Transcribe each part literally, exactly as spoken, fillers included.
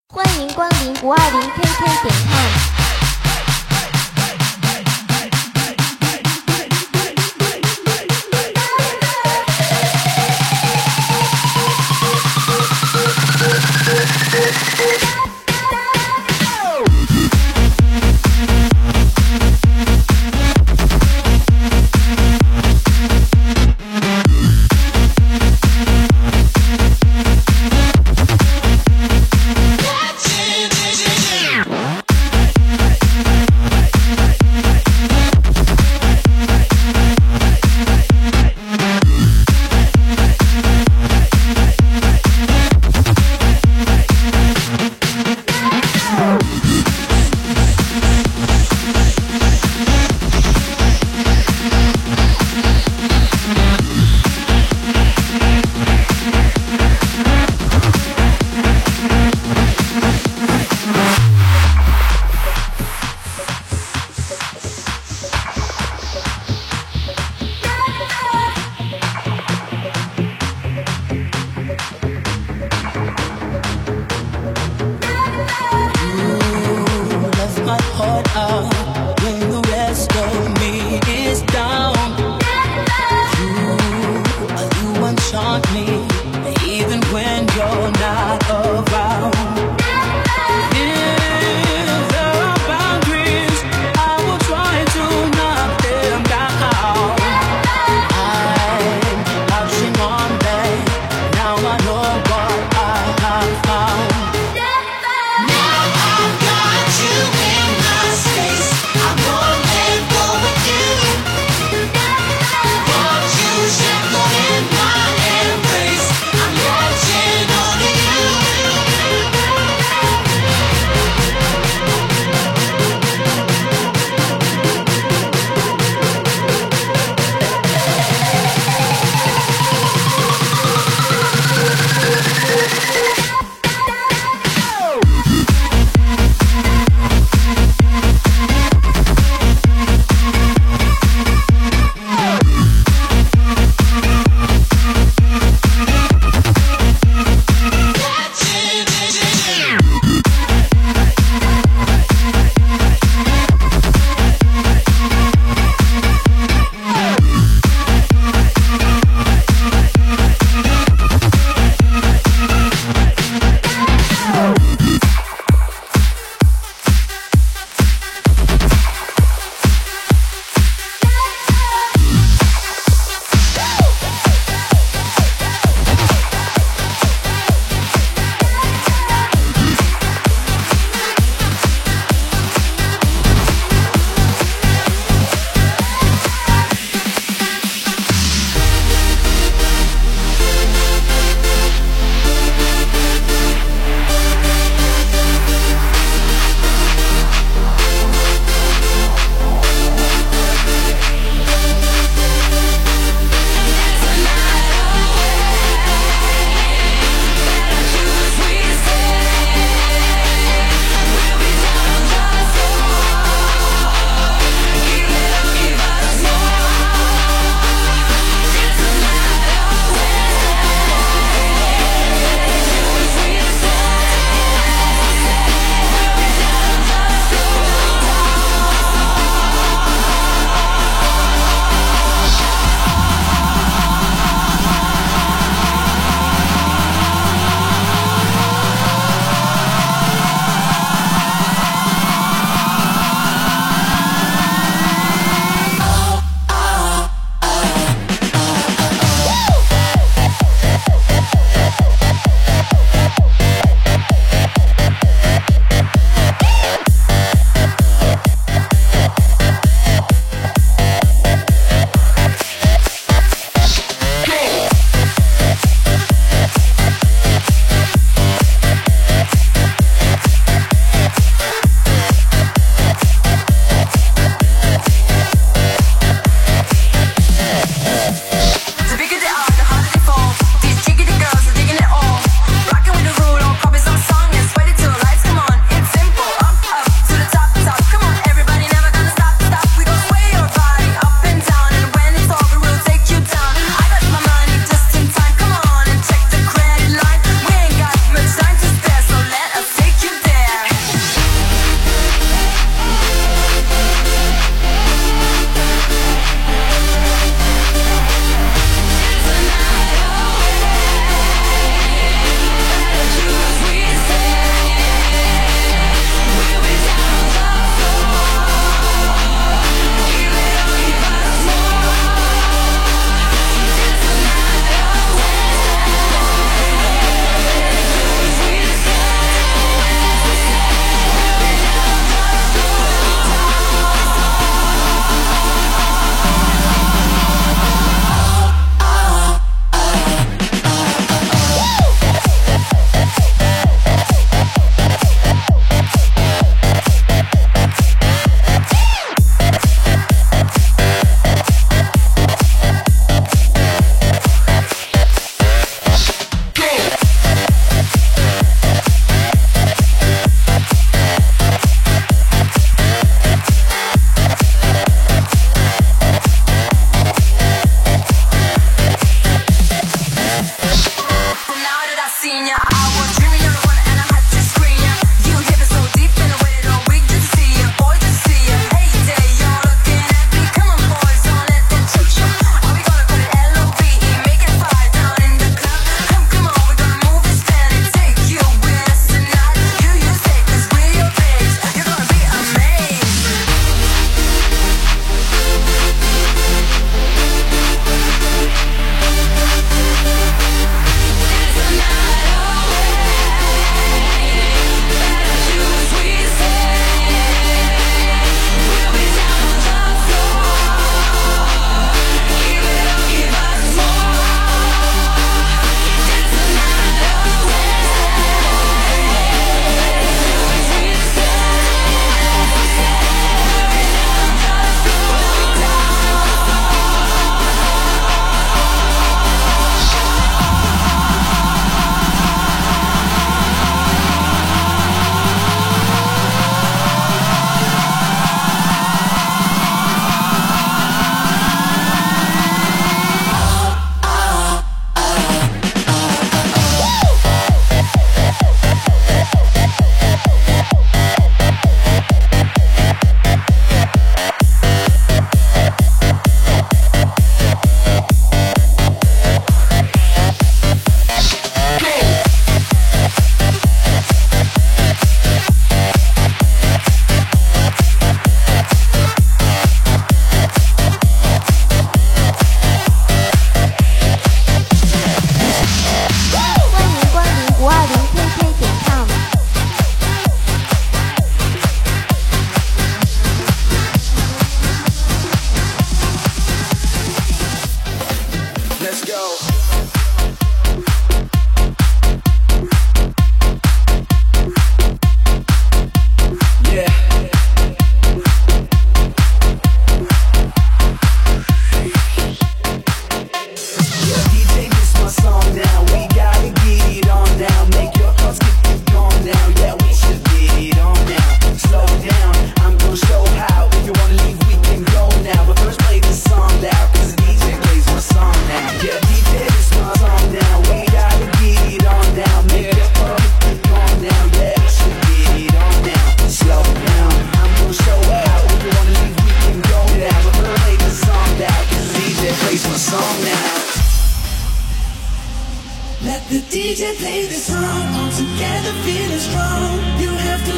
欢迎光临五二零 K K 点 com。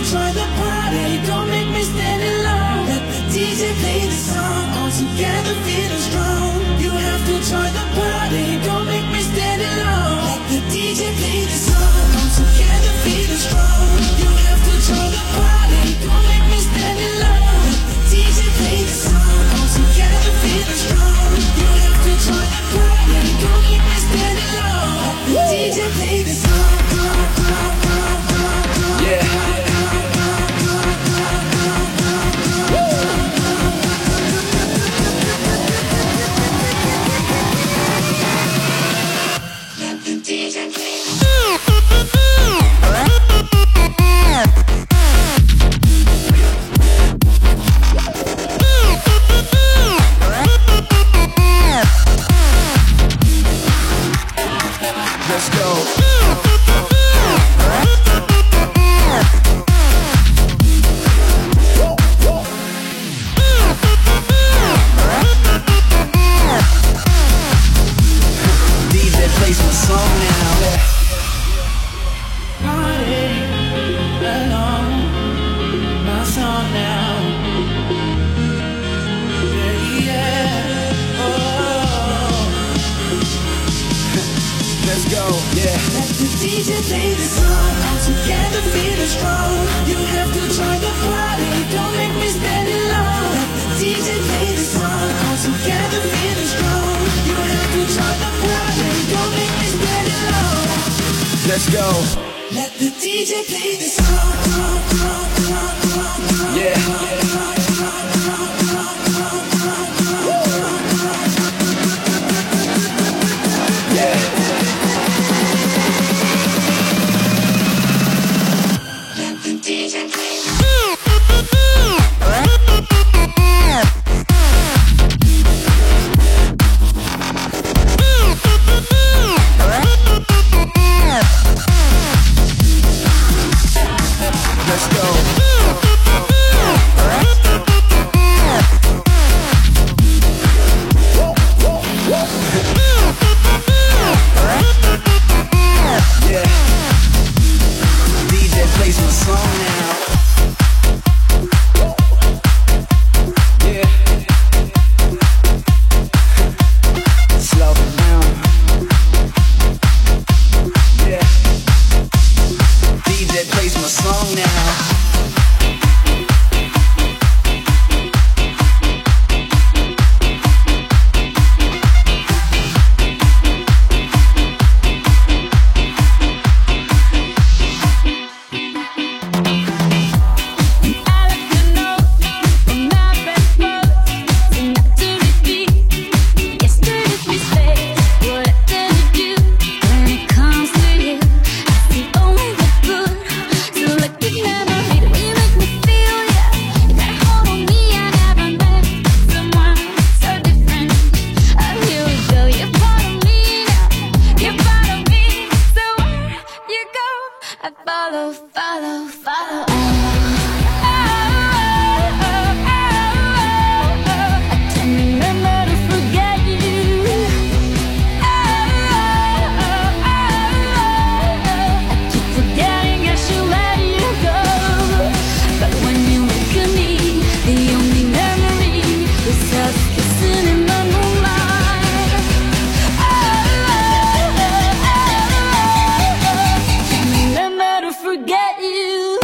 join the party, don't make me stand alone. Let the D J play the song, all together feeling strong. You have to join the party, don't make me stand alone. Let the D J play the song, all together feeling strong. You have to join the party, don't make me stand alone. Let the D J play the song, all together feeling strong. You have to join the party, don't make me stand alone. Let the D J play the song. Yeah. Let the D J play. Let's go. D J plays my song now. Party alone, my song now. Yeah, yeah. Oh. Let's go, yeah. Let the D J play the song, all together feeling strong. You have to join the party, don't make me stand alone. Let the D J play the song, all together feeling strong. You have to join the party, don't make me stand alone. Let's go. Let the D J play the song. Yeah. Yeah. Let the D J play. Let's go. Yeah. D J plays my song now. Yeah. Slow it down. Yeah. D J plays my song now. I follow, follow, follow. Oh, oh, oh, oh, oh. I can't remember to forget you. Oh, oh, oh, oh, oh. I keep forgetting I should let you go. But when you look at me, the only memory is us kissing in the moonlight. Oh, oh, oh, oh, oh. Can't remember to forget you.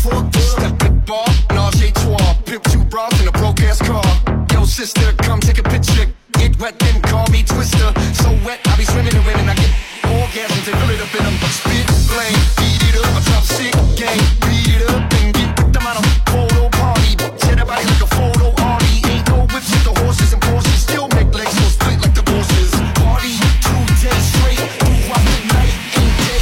fucked up. Step at the bar, Nage et toi. Pimp two bras in a broke ass car. Yo, sister, come take a picture. Get wet, then call me Twister. So wet, I be swimming in wind and I get orgasms and fill it up in them. Spit, flame, beat it up, I drop sick game. Beat it up and get with them out of photo party. Set a body like a photo arty. Ain't no whips with the horses and Porsches. Still make legs so split like the bosses. Party two days straight. Do rock the night and day.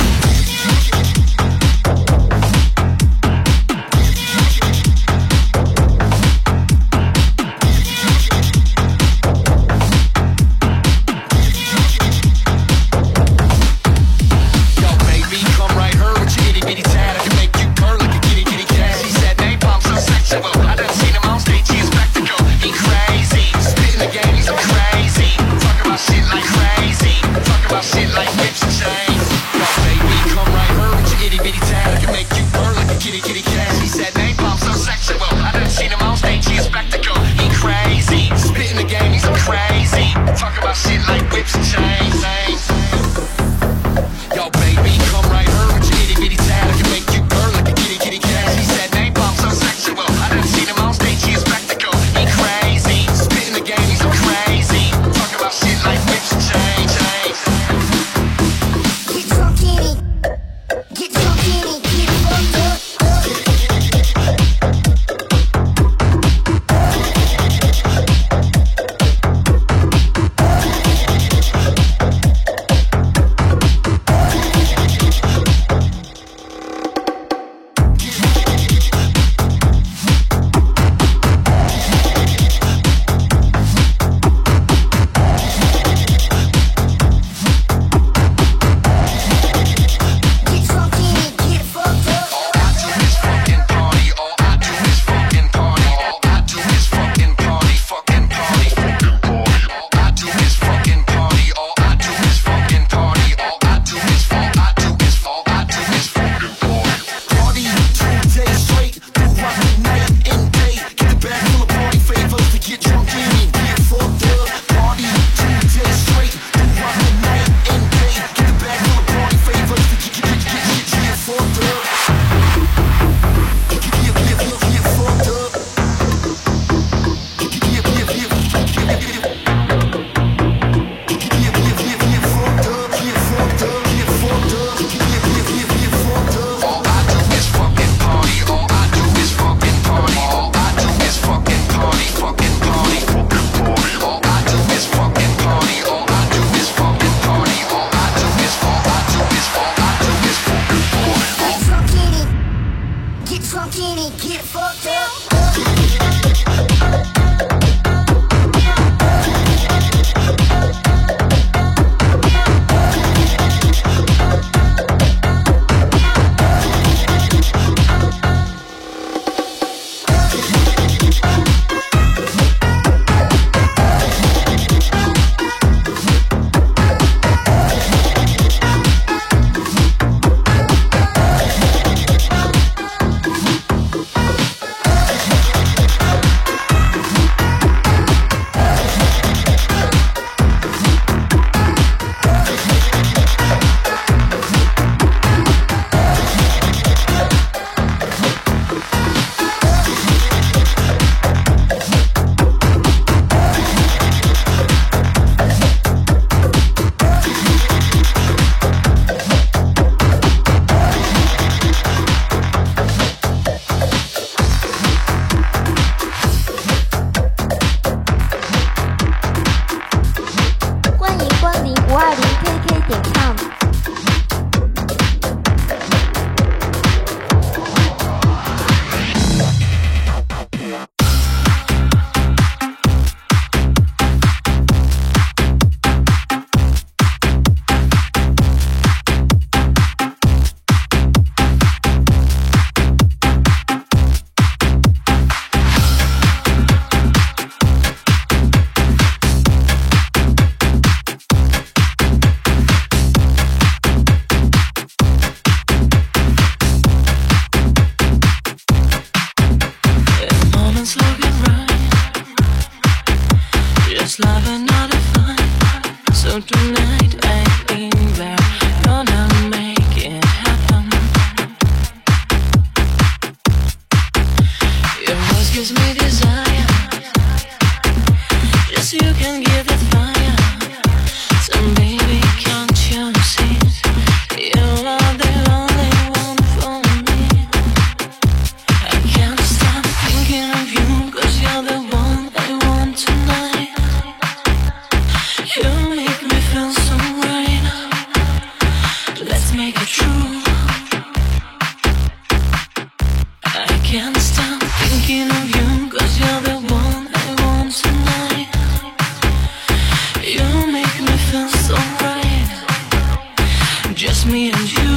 can't stop thinking of you, 'cause you're the one I want tonight. You make me feel so right, just me and you.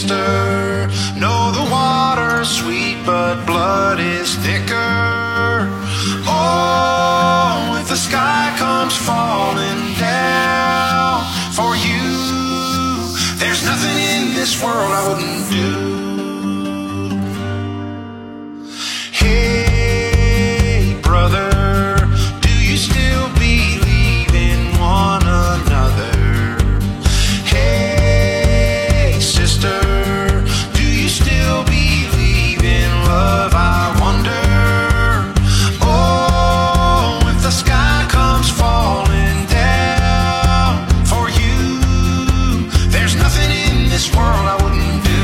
sister. No, the water's sweet, but blood is thicker. Oh, if the sky comes falling down for you, there's nothing in this world I wouldn't do. Hey, brother, do you still believe in one another? Hey, sister, do you still believe in love? I wonder. Oh, if the sky comes falling down for you, there's nothing in this world I wouldn't do.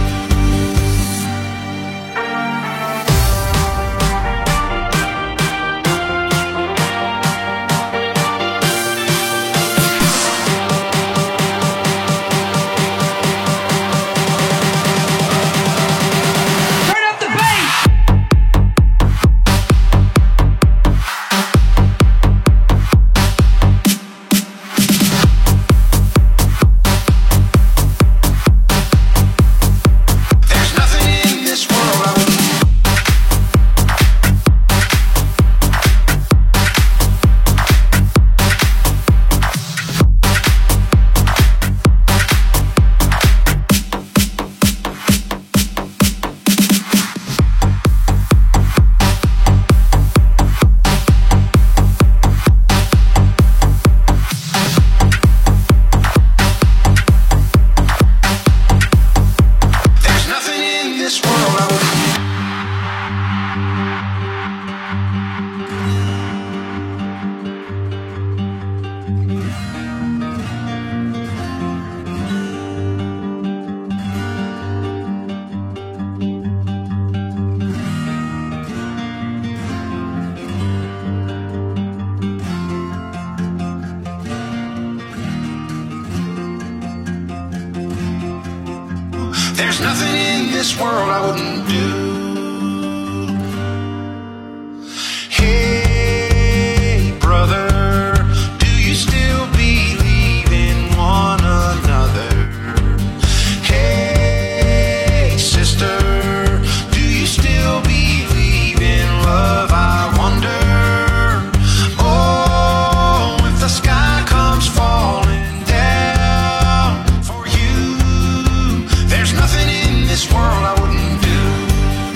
There's nothing in this world I wouldn't do. Hey, brother, do you still believe in one another? Hey, sister, do you still believe in love? I wonder. Oh, if the sky comes falling down for you, there's nothing in this world I wouldn't do.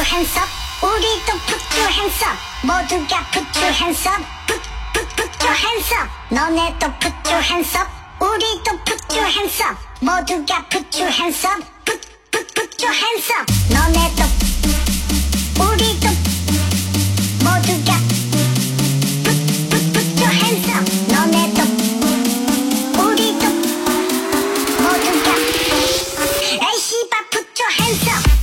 your hands up 우리도 put your hands up 모두가 put your hands up put, put, put your hands up 너네도 put your hands up 우리도 put your hands up 모두가 put your hands up put, put, put your hands up 너네도 우리도 모두가 put, put, put your hands up 너네도 우리도 모두가 에이 씨발 put your hands up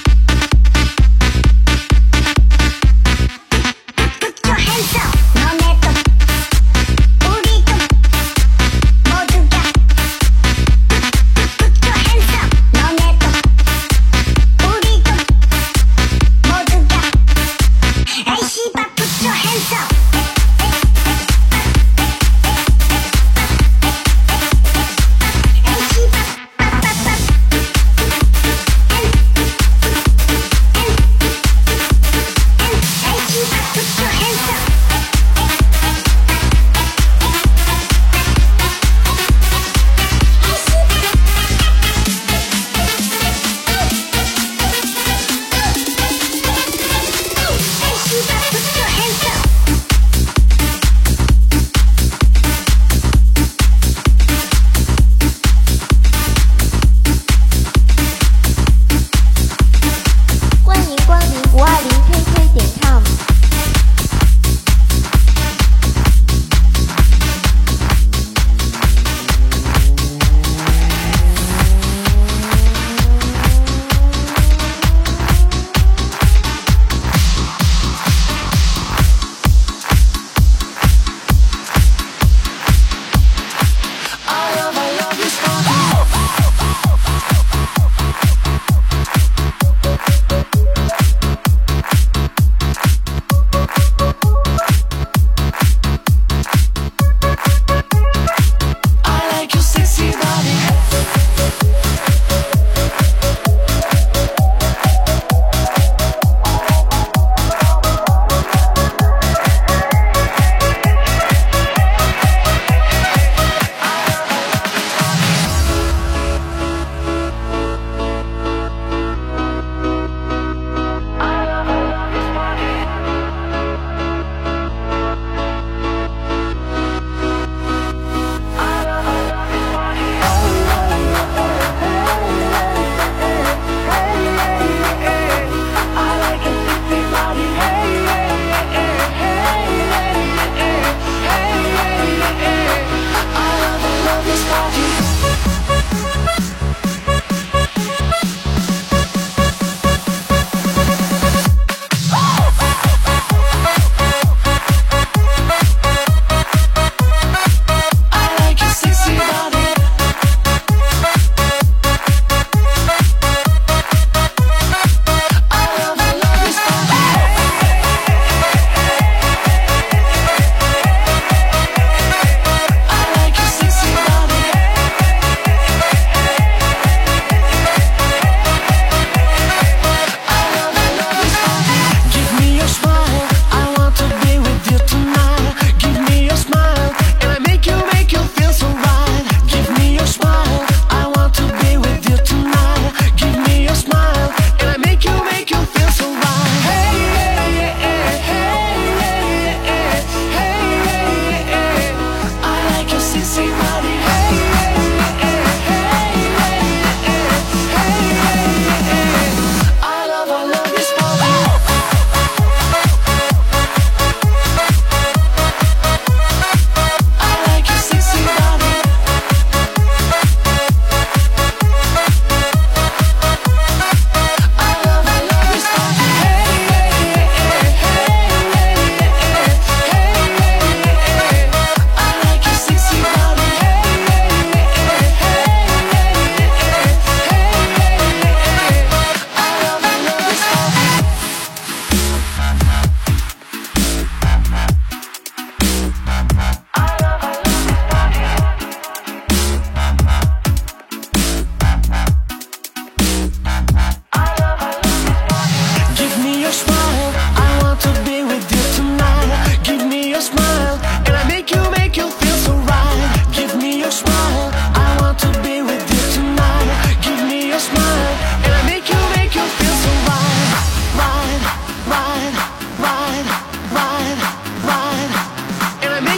너네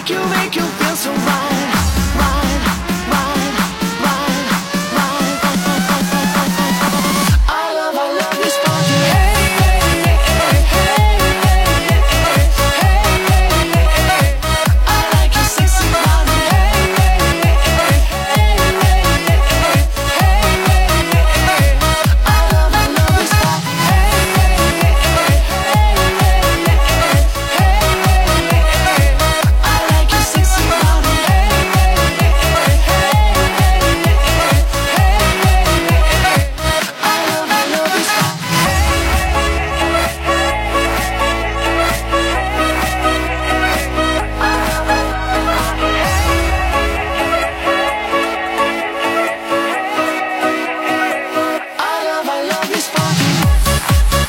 make you, make you feel so right, right, right, right, right. I love, I love you, Sparky. Hey, hey, hey, hey, hey, hey, hey, hey, hey. I like your sexy body. Hey, hey, hey, hey, hey, hey, hey, hey. I love, I love you, Sparky. Hey, hey, hey, hey, hey, hey, hey, hey. I like your sexy body. Hey, hey, hey, hey, hey, hey, hey. I love, I love you, Sparky. I love, I love you, Sparky.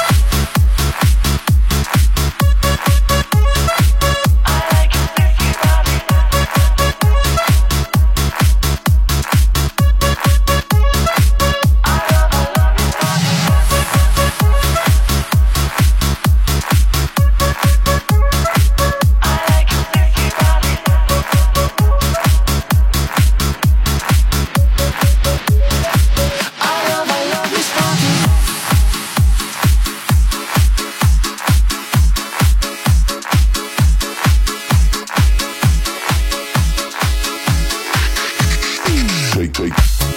I love, I love you, Sparky. Take, take.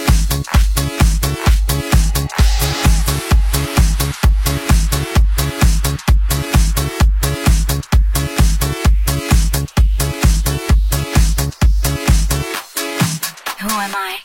Who am I?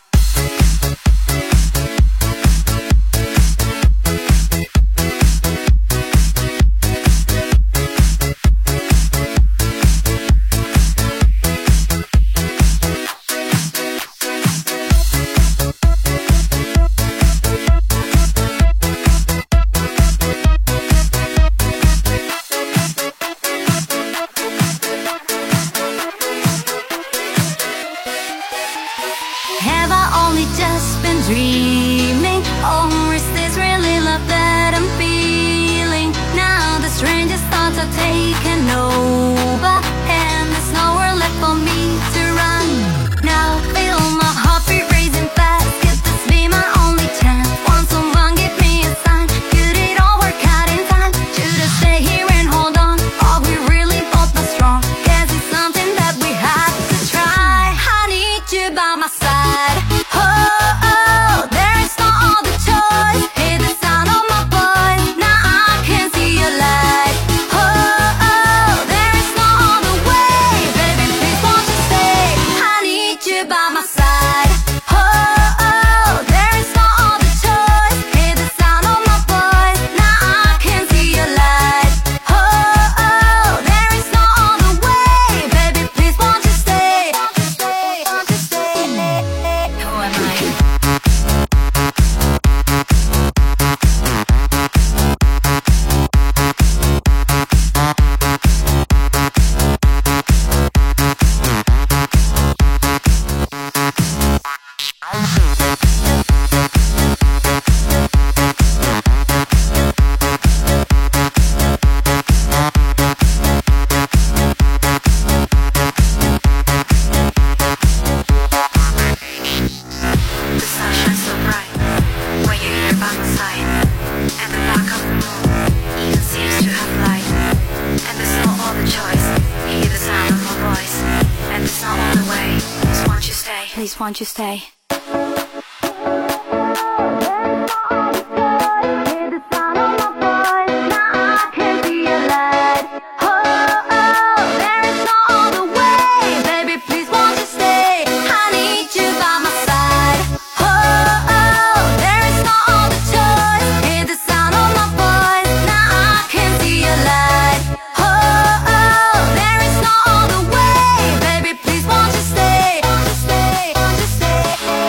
Have I only just been dreaming? Or is this really love that I'm feeling? Now the strangest thoughts are taken over, and there's nowhere left for me to run. Now feel my heartbeat racing fast. Could this be my only chance? Want someone give me a sign? Could it all work out in time? Should I stay here and hold on? Are we really both that strong? Guess it's something that we have to try. I need you by my side. Oh, oh, there is no other choice. Hear the sound of my voice. Now I can see your light. Oh, oh, there is no other way. Baby, please won't you stay? I need you by my side. Oh, oh, there is no other choice. Hear the sound of my voice. Now I can see your light. Oh, oh, there is no other way. Baby, please won't you stay? Won't you stay? Won't you stay? Who am I? The sun shines so bright when you're here by my side, and the back of the moon even seems to have light. And there's no other choice. Hear the sound of my voice, and there's no other way. Please won't you stay? Please won't you stay? Stay, stay, stay.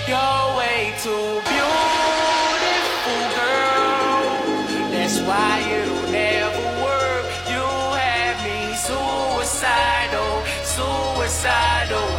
You're way too beautiful, girl. That's why it'll never work. You have me suicidal, suicidal.